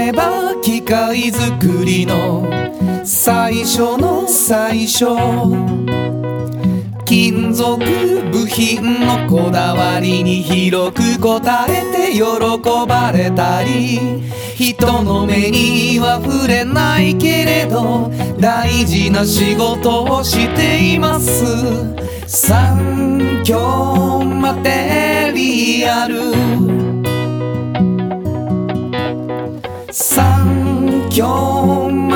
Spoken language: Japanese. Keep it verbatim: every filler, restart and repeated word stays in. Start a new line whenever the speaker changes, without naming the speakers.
えば機械作りの最初の最初、金属部品のこだわりに広く答えて喜ばれたり、人の目には触れないけれど大事な仕事をしています。産業マテリアル、産業マ